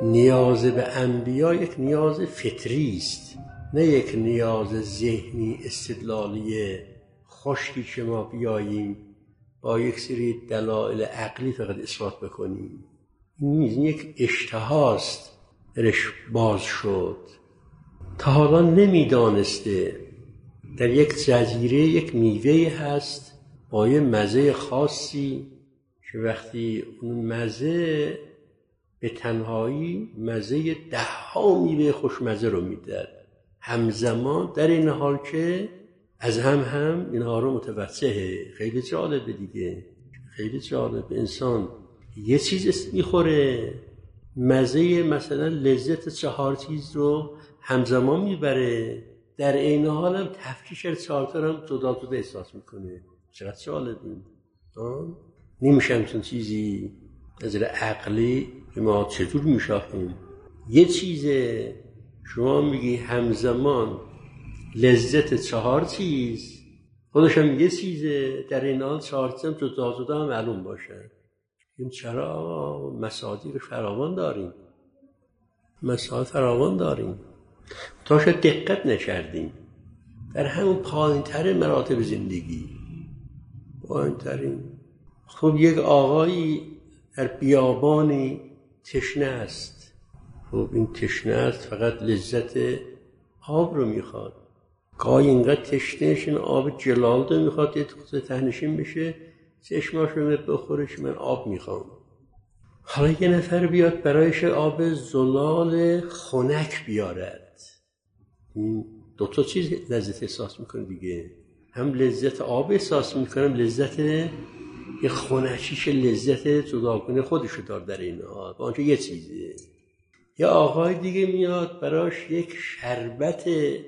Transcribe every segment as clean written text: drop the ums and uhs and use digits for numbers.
نیاز به انبیا یک نیاز فطری است، نه یک نیاز ذهنی استدلالی خشکی که ما بیاییم با یک سری دلایل عقلی فقط اثبات بکنیم. این یک اشتهاست درش باز شد. تا حالا نمیدانسته در یک جزیره یک میوه هست با یه مزه خاصی که وقتی اون مزه به تنهایی مزه 10 میوه خوشمزه رو میده، همزمان در این حال که از هم اینها رو متوسعه. خیلی جالبه دیگه، خیلی جالبه. انسان یه چیز میخوره، مزه مثلا لذت 4 چیز رو همزمان میبره، در این حال هم تفکیش 4 تا هم جدا جدا احساس میکنه. چقدر جالبه. نمیشه همچون چیزی از عقلی که ما چطور میشاخیم. یه چیزه شما میگی همزمان لذت 4 چیز، خودش هم یه چیزه، در این حال 4 چیز هم جدا جدا هم معلوم باشه. این چرا مصادیق فراوان داریم، مسائل فراوان داریم، تا شاید دقت نکردیم. در همون پایین‌تر مراتب زندگی، پایین‌ترین. خب یک آقایی در بیابانی تشنه است. خب این تشنه است، فقط لذت آب رو میخواد. گاهی اینقدر تشنهش این آب جلال رو میخواد، یه خود تهنشین بشه، چشماش رو بخورش، من آب میخوام. حالا یه نفر بیاد برایش آب زلال خنک بیارد. این 2 تا چیز لذت احساس میکنه دیگه، هم لذت آب احساس میکنم، لذت یه خنکیش لذت جداگانه خودشو دار در این حال، با آنچه یه چیزه. یه آقای دیگه میاد براش یک شربت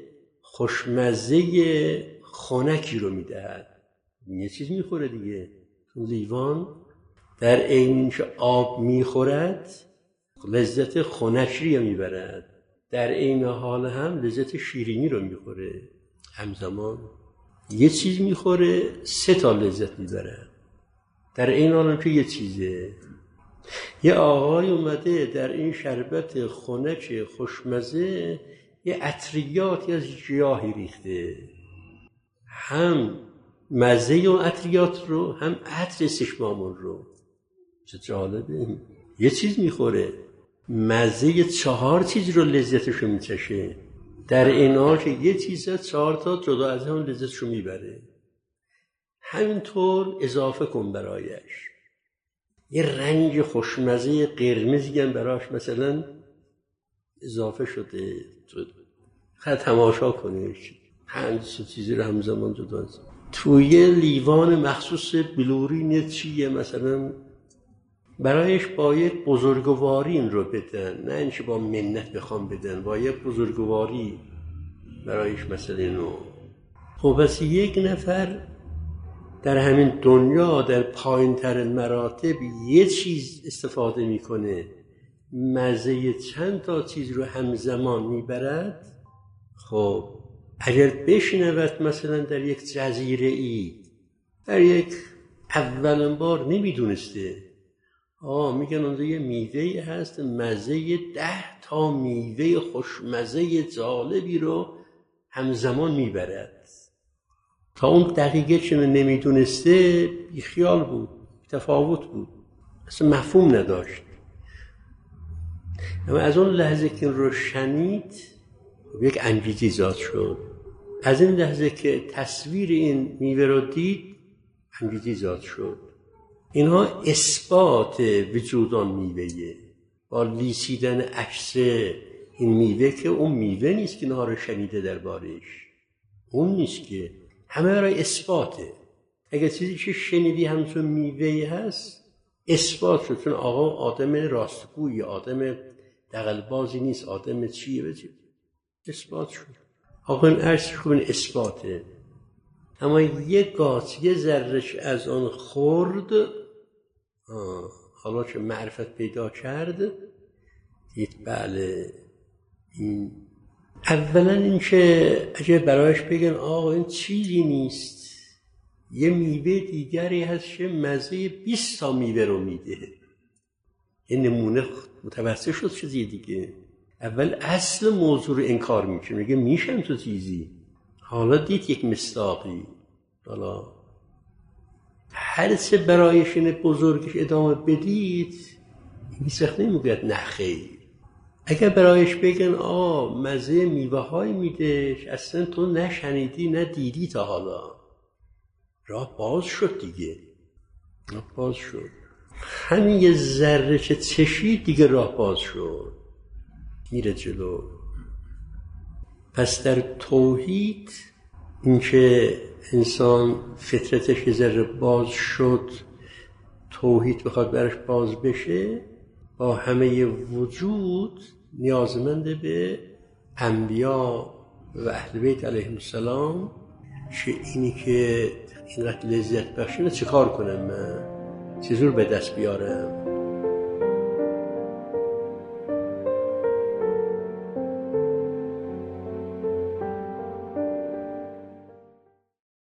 خوشمزه خنکی رو میدهد، یه چیز میخوره دیگه. لیوان در عین که آب میخورد لذت خنکی رو میبرد، در عین حال هم لذت شیرینی رو میخوره. همزمان یه چیز میخوره 3 تا لذت میبره، در این حال که یه چیزه. یه آقای اومده در این شربت خنک خوشمزه یه عطریاتی از گیاهی ریخته، هم مزه اون عطریات رو، هم عطر استشمامون رو. چه جالبه. یه چیز میخوره، مزه 4 چیز رو لذتش رو میچشه، در این حال که یه چیز 4 تا جدا از هم لذتش رو میبره. همینطور اضافه کن برایش یه رنگ خوشمزه قرمزی هم براش مثلا اضافه شده، خیلی تماشا کنیش 5 چیزی رو همزمان جدا از توی لیوان مخصوص بلورین چیه مثلا برایش با یک بزرگواری این رو بدن، نه اینکه با منت بخوام بدن، با یک بزرگواری برایش مثلا اینو. خب پس یک نفر در همین دنیا در پایین تر مراتب یه چیز استفاده میکنه، مزه چند تا چیز رو همزمان میبرد. خب اگر بشنود مثلا در یک جزیره ای، در یک اولین بار نمیدونسته، میگن اونجا یه میوهی هست مزه 10 تا میوه خوشمزه جالبی رو همزمان میبرد. تا اون دقیقه چون نمیدونسته بیخیال بود، تفاوت بود، اصلا مفهوم نداشت. اما از اون لحظه که رو شنید یک انگیزه ایجاد شد، از این لحظه که تصویر این میوه رو دید انگیزه ایجاد شد. اینها اثبات وجود آن میوه‌یه، با لیسیدن عکس این میوه که اون میوه نیست که اینها رو شنیده دربارش، اون نیست که، همه برای اثباته. اگر چیزی که شنیدی همچون میوه‌ای هست اثبات شد، چون آقا آدم راستگویی، آدم دغل‌بازی نیست، آدم چیه بچه اثبات شد. آقا این عرض کنه اثباته. اما یک گاز یه ذره‌اش از آن خورد، حالا که معرفت پیدا کرد دید بله این اولا این که اگه برایش بگن آقا این چیزی نیست، یه میوه دیگری هست که مزه 20 تا میوه رو میده، این نمونه متوسط شد چیزی دیگه. اول اصل موضوع رو انکار میکنه، میگه میشم تو چیزی. حالا دید یک مصداقی، حالا هر چه برایشن بزرگش ادامه بدید این سخت نمیگوید نه خیر. اگر برایش بگن مزه میوه های میدهش، اصلا تو نشنیدی نه دیدی تا حالا، راه باز شد دیگه، راه باز شد. همین یه ذره که چشید دیگه راه باز شد، میره جلو. پس در توحید اینکه انسان فطرتش یه ذره باز شد، توحید بخواد برش باز بشه، با همه وجود نیازمنده به انبیا و اهل بیت علیهم السلام که اینی که اینقدر لذت بخشونه چه کار کنم من، چه جور به دست بیارم.